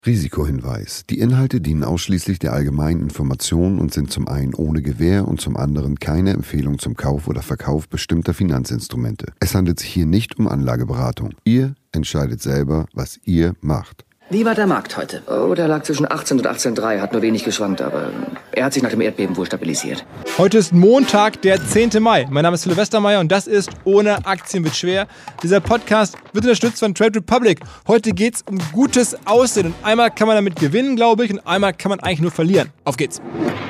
Risikohinweis. Die Inhalte dienen ausschließlich der allgemeinen Information und sind zum einen ohne Gewähr und zum anderen keine Empfehlung zum Kauf oder Verkauf bestimmter Finanzinstrumente. Es handelt sich hier nicht um Anlageberatung. Ihr entscheidet selber, was ihr macht. Wie war der Markt heute? Oh, der lag zwischen 18 und 18,3, hat nur wenig geschwankt, aber er hat sich nach dem Erdbeben wohl stabilisiert. Heute ist Montag, der 10. Mai. Mein Name ist Philipp Westermeier und das ist Ohne Aktien wird schwer. Dieser Podcast wird unterstützt von Trade Republic. Heute geht es um gutes Aussehen und einmal kann man damit gewinnen, glaube ich, und einmal kann man eigentlich nur verlieren. Auf geht's.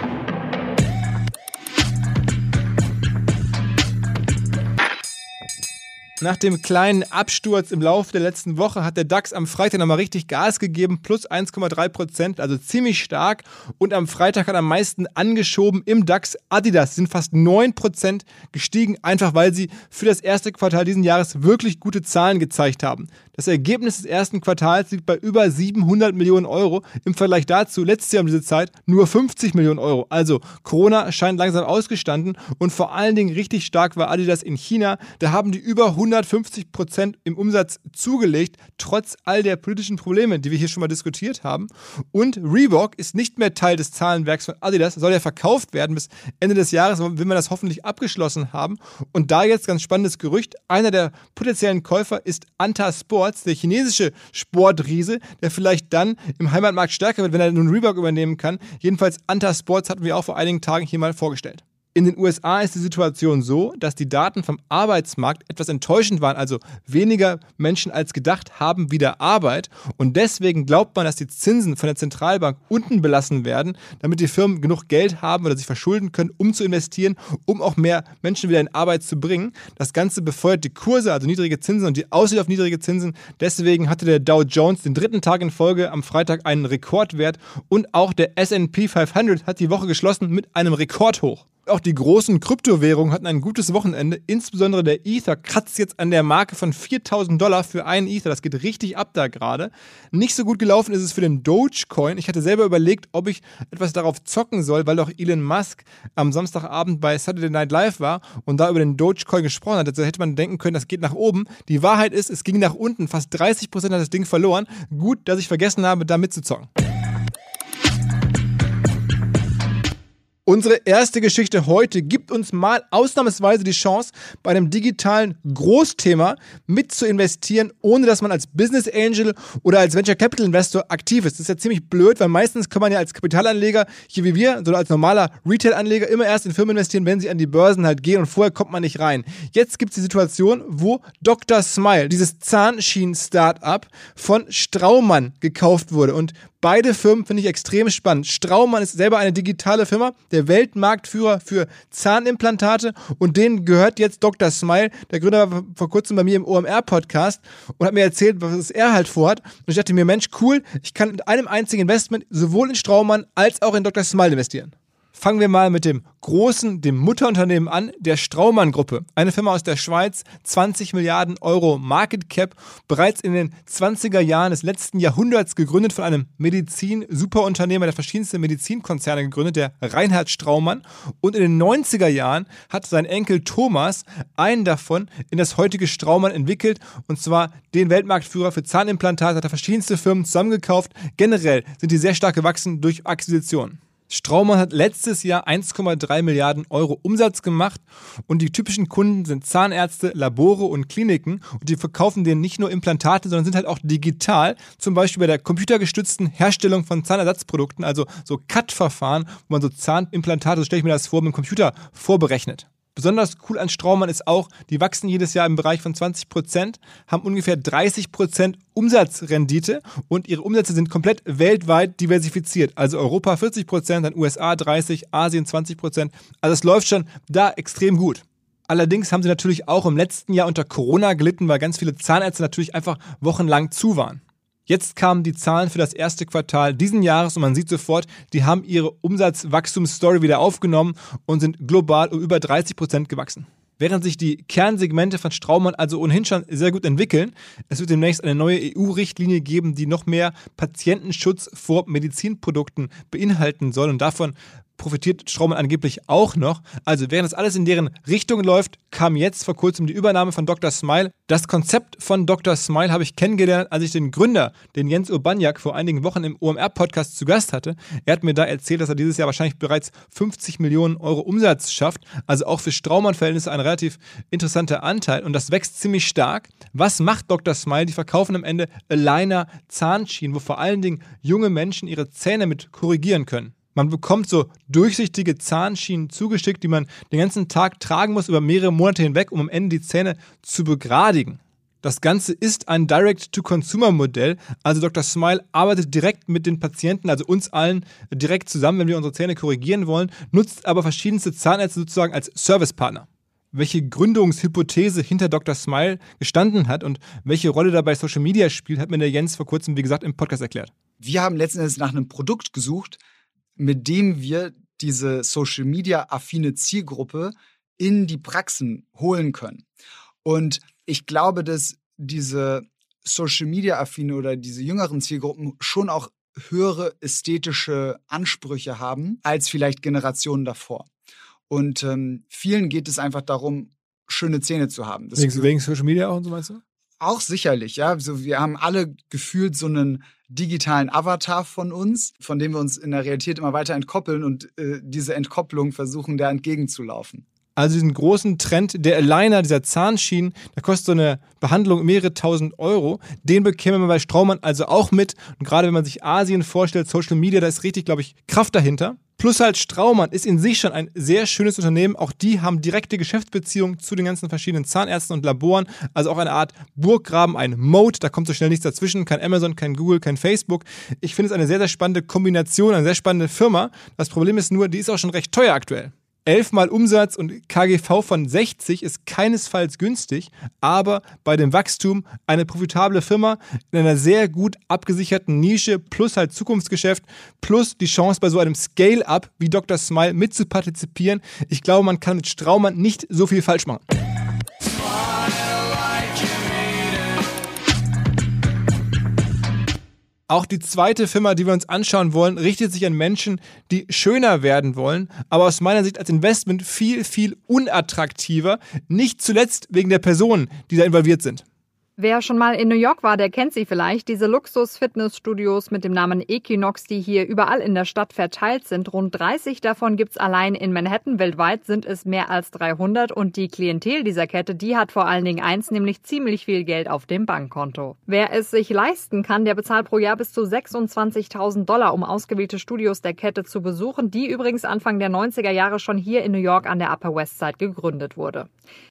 Nach dem kleinen Absturz im Laufe der letzten Woche hat der DAX am Freitag nochmal richtig Gas gegeben, plus 1,3%, also ziemlich stark. Und am Freitag hat am meisten angeschoben im DAX Adidas. Sie sind fast 9% gestiegen, einfach weil sie für das erste Quartal diesen Jahres wirklich gute Zahlen gezeigt haben. Das Ergebnis des ersten Quartals liegt bei über 700 Millionen Euro. Im Vergleich dazu, letztes Jahr um diese Zeit, nur 50 Millionen Euro. Also Corona scheint langsam ausgestanden und vor allen Dingen richtig stark war Adidas in China. Da haben die über 150% im Umsatz zugelegt, trotz all der politischen Probleme, die wir hier schon mal diskutiert haben. Und Reebok ist nicht mehr Teil des Zahlenwerks von Adidas, soll ja verkauft werden. Bis Ende des Jahres will man das hoffentlich abgeschlossen haben. Und da jetzt ganz spannendes Gerücht, einer der potenziellen Käufer ist Anta Sports, der chinesische Sportriese, der vielleicht dann im Heimatmarkt stärker wird, wenn er nun Reebok übernehmen kann. Jedenfalls Anta Sports hatten wir auch vor einigen Tagen hier mal vorgestellt. In den USA ist die Situation so, dass die Daten vom Arbeitsmarkt etwas enttäuschend waren, also weniger Menschen als gedacht haben wieder Arbeit und deswegen glaubt man, dass die Zinsen von der Zentralbank unten belassen werden, damit die Firmen genug Geld haben oder sich verschulden können, um zu investieren, um auch mehr Menschen wieder in Arbeit zu bringen. Das Ganze befeuert die Kurse, also niedrige Zinsen und die Aussicht auf niedrige Zinsen. Deswegen hatte der Dow Jones den dritten Tag in Folge am Freitag einen Rekordwert und auch der S&P 500 hat die Woche geschlossen mit einem Rekordhoch. Auch die großen Kryptowährungen hatten ein gutes Wochenende. Insbesondere der Ether kratzt jetzt an der Marke von $4.000 für einen Ether. Das geht richtig ab da gerade. Nicht so gut gelaufen ist es für den Dogecoin. Ich hatte selber überlegt, ob ich etwas darauf zocken soll, weil auch Elon Musk am Samstagabend bei Saturday Night Live war und da über den Dogecoin gesprochen hat. Also hätte man denken können, das geht nach oben. Die Wahrheit ist, es ging nach unten. Fast 30% hat das Ding verloren. Gut, dass ich vergessen habe, da mitzuzocken. Unsere erste Geschichte heute gibt uns mal ausnahmsweise die Chance, bei einem digitalen Großthema mit zu investieren, ohne dass man als Business Angel oder als Venture Capital Investor aktiv ist. Das ist ja ziemlich blöd, weil meistens kann man ja als Kapitalanleger, hier wie wir, so als normaler Retail-Anleger, immer erst in Firmen investieren, wenn sie an die Börsen halt gehen und vorher kommt man nicht rein. Jetzt gibt es die Situation, wo Dr. Smile, dieses Zahnschienen-Startup von Straumann gekauft wurde und beide Firmen finde ich extrem spannend. Straumann ist selber eine digitale Firma, der Weltmarktführer für Zahnimplantate und denen gehört jetzt Dr. Smile. Der Gründer war vor kurzem bei mir im OMR-Podcast und hat mir erzählt, was er halt vorhat. Und ich dachte mir, Mensch, cool, ich kann mit einem einzigen Investment sowohl in Straumann als auch in Dr. Smile investieren. Fangen wir mal mit dem großen, dem Mutterunternehmen an, der Straumann-Gruppe. Eine Firma aus der Schweiz, 20 Milliarden Euro Market Cap, bereits in den 20er Jahren des letzten Jahrhunderts gegründet von einem Medizin-Superunternehmer, der verschiedenste Medizinkonzerne gegründet, der Reinhard Straumann. Und in den 90er Jahren hat sein Enkel Thomas einen davon in das heutige Straumann entwickelt, und zwar den Weltmarktführer für Zahnimplantate, hat er verschiedenste Firmen zusammengekauft. Generell sind die sehr stark gewachsen durch Akquisitionen. Straumann hat letztes Jahr 1,3 Milliarden Euro Umsatz gemacht und die typischen Kunden sind Zahnärzte, Labore und Kliniken und die verkaufen denen nicht nur Implantate, sondern sind halt auch digital, zum Beispiel bei der computergestützten Herstellung von Zahnersatzprodukten, also so CAD-Verfahren, wo man so Zahnimplantate, so stelle ich mir das vor, mit dem Computer vorberechnet. Besonders cool an Straumann ist auch, die wachsen jedes Jahr im Bereich von 20%, haben ungefähr 30% Umsatzrendite und ihre Umsätze sind komplett weltweit diversifiziert. Also Europa 40%, dann USA 30%, Asien 20%. Also es läuft schon da extrem gut. Allerdings haben sie natürlich auch im letzten Jahr unter Corona gelitten, weil ganz viele Zahnärzte natürlich einfach wochenlang zu waren. Jetzt kamen die Zahlen für das erste Quartal diesen Jahres und man sieht sofort, die haben ihre Umsatzwachstumsstory wieder aufgenommen und sind global um über 30% gewachsen. Während sich die Kernsegmente von Straumann also ohnehin schon sehr gut entwickeln, es wird demnächst eine neue EU-Richtlinie geben, die noch mehr Patientenschutz vor Medizinprodukten beinhalten soll und davon profitiert Straumann angeblich auch noch. Also während das alles in deren Richtung läuft, kam jetzt vor kurzem die Übernahme von Dr. Smile. Das Konzept von Dr. Smile habe ich kennengelernt, als ich den Gründer, den Jens Urbaniak, vor einigen Wochen im OMR-Podcast zu Gast hatte. Er hat mir da erzählt, dass er dieses Jahr wahrscheinlich bereits 50 Millionen Euro Umsatz schafft. Also auch für Straumann-Verhältnisse ein relativ interessanter Anteil. Und das wächst ziemlich stark. Was macht Dr. Smile? Die verkaufen am Ende Aligner Zahnschienen, wo vor allen Dingen junge Menschen ihre Zähne mit korrigieren können. Man bekommt so durchsichtige Zahnschienen zugeschickt, die man den ganzen Tag tragen muss, über mehrere Monate hinweg, um am Ende die Zähne zu begradigen. Das Ganze ist ein Direct-to-Consumer-Modell, also Dr. Smile arbeitet direkt mit den Patienten, also uns allen direkt zusammen, wenn wir unsere Zähne korrigieren wollen, nutzt aber verschiedenste Zahnärzte sozusagen als Servicepartner. Welche Gründungshypothese hinter Dr. Smile gestanden hat und welche Rolle dabei Social Media spielt, hat mir der Jens vor kurzem, wie gesagt, im Podcast erklärt. Wir haben letzten Endes nach einem Produkt gesucht, mit dem wir diese Social-Media-affine Zielgruppe in die Praxen holen können. Und ich glaube, dass diese Social-Media-affine oder diese jüngeren Zielgruppen schon auch höhere ästhetische Ansprüche haben als vielleicht Generationen davor. Und vielen geht es einfach darum, schöne Zähne zu haben. Wegen Social Media auch und so, meinst du? Auch sicherlich, ja. Also wir haben alle gefühlt so einen digitalen Avatar von uns, von dem wir uns in der Realität immer weiter entkoppeln und diese Entkopplung versuchen, da entgegenzulaufen. Also diesen großen Trend der Aligner, dieser Zahnschienen, da kostet so eine Behandlung mehrere tausend Euro. Den bekäme man bei Straumann also auch mit. Und gerade wenn man sich Asien vorstellt, Social Media, da ist richtig, glaube ich, Kraft dahinter. Plus halt Straumann ist in sich schon ein sehr schönes Unternehmen. Auch die haben direkte Geschäftsbeziehungen zu den ganzen verschiedenen Zahnärzten und Laboren. Also auch eine Art Burggraben, ein Moat. Da kommt so schnell nichts dazwischen. Kein Amazon, kein Google, kein Facebook. Ich finde es eine sehr, sehr spannende Kombination, eine sehr spannende Firma. Das Problem ist nur, die ist auch schon recht teuer aktuell. 11-mal Umsatz und KGV von 60 ist keinesfalls günstig, aber bei dem Wachstum eine profitable Firma in einer sehr gut abgesicherten Nische plus halt Zukunftsgeschäft plus die Chance bei so einem Scale-Up wie Dr. Smile mitzupartizipieren. Ich glaube, man kann mit Straumann nicht so viel falsch machen. Auch die zweite Firma, die wir uns anschauen wollen, richtet sich an Menschen, die schöner werden wollen, aber aus meiner Sicht als Investment viel, viel unattraktiver. Nicht zuletzt wegen der Personen, die da involviert sind. Wer schon mal in New York war, der kennt sie vielleicht. Diese Luxus-Fitnessstudios mit dem Namen Equinox, die hier überall in der Stadt verteilt sind. Rund 30 davon gibt's allein in Manhattan. Weltweit sind es mehr als 300. Und die Klientel dieser Kette, die hat vor allen Dingen eins, nämlich ziemlich viel Geld auf dem Bankkonto. Wer es sich leisten kann, der bezahlt pro Jahr bis zu $26.000, um ausgewählte Studios der Kette zu besuchen, die übrigens Anfang der 90er Jahre schon hier in New York an der Upper West Side gegründet wurde.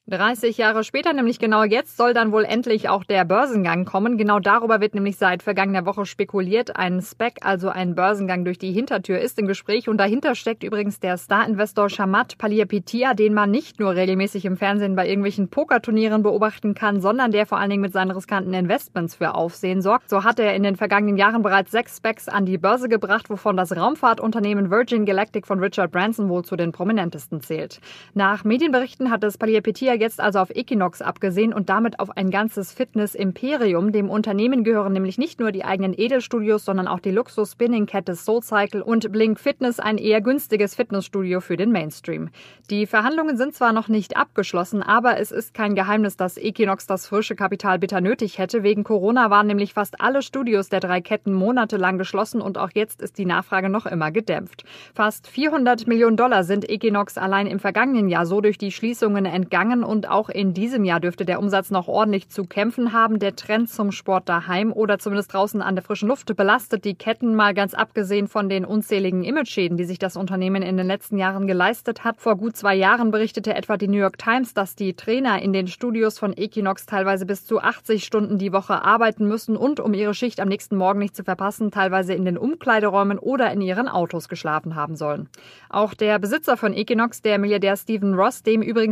30 Jahre später, nämlich genau jetzt, soll dann wohl endlich auch der Börsengang kommen. Genau darüber wird nämlich seit vergangener Woche spekuliert. Ein SPAC, also ein Börsengang durch die Hintertür, ist im Gespräch. Und dahinter steckt übrigens der Star-Investor Chamath Palihapitiya, den man nicht nur regelmäßig im Fernsehen bei irgendwelchen Pokerturnieren beobachten kann, sondern der vor allen Dingen mit seinen riskanten Investments für Aufsehen sorgt. So hat er in den vergangenen Jahren bereits 6 SPACs an die Börse gebracht, wovon das Raumfahrtunternehmen Virgin Galactic von Richard Branson wohl zu den prominentesten zählt. Nach Medienberichten hat es Palihapitiya jetzt also auf Equinox abgesehen und damit auf ein ganzes Fitness-Imperium. Dem Unternehmen gehören nämlich nicht nur die eigenen Edelstudios, sondern auch die Luxus-Spinning-Kette SoulCycle und Blink Fitness, ein eher günstiges Fitnessstudio für den Mainstream. Die Verhandlungen sind zwar noch nicht abgeschlossen, aber es ist kein Geheimnis, dass Equinox das frische Kapital bitter nötig hätte. Wegen Corona waren nämlich fast alle Studios der 3 Ketten monatelang geschlossen und auch jetzt ist die Nachfrage noch immer gedämpft. Fast $400 Millionen sind Equinox allein im vergangenen Jahr so durch die Schließungen entgangen und auch in diesem Jahr dürfte der Umsatz noch ordentlich zu kämpfen haben. Der Trend zum Sport daheim oder zumindest draußen an der frischen Luft belastet die Ketten, mal ganz abgesehen von den unzähligen Imageschäden, die sich das Unternehmen in den letzten Jahren geleistet hat. Vor gut 2 Jahren berichtete etwa die New York Times, dass die Trainer in den Studios von Equinox teilweise bis zu 80 Stunden die Woche arbeiten müssen und, um ihre Schicht am nächsten Morgen nicht zu verpassen, teilweise in den Umkleideräumen oder in ihren Autos geschlafen haben sollen. Auch der Besitzer von Equinox, der Milliardär Stephen Ross, dem übrigens auch das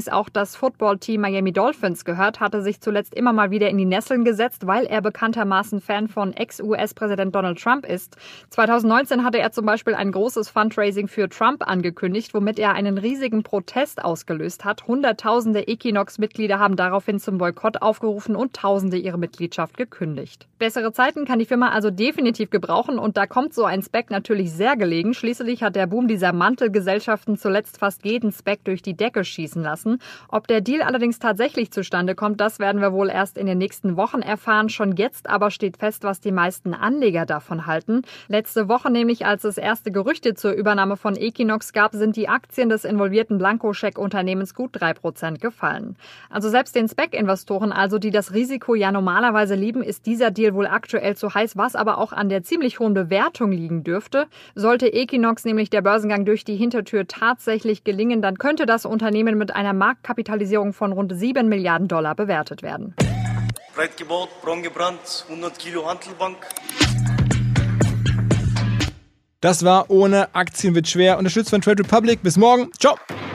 das Footballteam Miami Dolphins gehört, hatte sich zuletzt immer mal wieder in die Nesseln gesetzt, weil er bekanntermaßen Fan von Ex-US-Präsident Donald Trump ist. 2019 hatte er zum Beispiel ein großes Fundraising für Trump angekündigt, womit er einen riesigen Protest ausgelöst hat. Hunderttausende Equinox-Mitglieder haben daraufhin zum Boykott aufgerufen und Tausende ihre Mitgliedschaft gekündigt. Bessere Zeiten kann die Firma also definitiv gebrauchen und da kommt so ein SPAC natürlich sehr gelegen. Schließlich hat der Boom dieser Mantelgesellschaften zuletzt fast jeden SPAC durch die Decke schießen lassen. Ob der Deal allerdings tatsächlich zustande kommt, das werden wir wohl erst in den nächsten Wochen erfahren. Schon jetzt aber steht fest, was die meisten Anleger davon halten. Letzte Woche nämlich, als es erste Gerüchte zur Übernahme von Equinox gab, sind die Aktien des involvierten Blankoscheck-Unternehmens gut 3% gefallen. Also selbst den SPAC-Investoren, also die das Risiko ja normalerweise lieben, ist dieser Deal wohl aktuell zu heiß, was aber auch an der ziemlich hohen Bewertung liegen dürfte. Sollte Equinox nämlich der Börsengang durch die Hintertür tatsächlich gelingen, dann könnte das Unternehmen mit einer Marktkapitalisierung von rund 7 Milliarden $7 bewertet werden. Breit gebaut, braun gebrannt, 100 Kilo Hantelbank. Das war Ohne Aktien wird schwer, unterstützt von Trade Republic. Bis morgen. Ciao.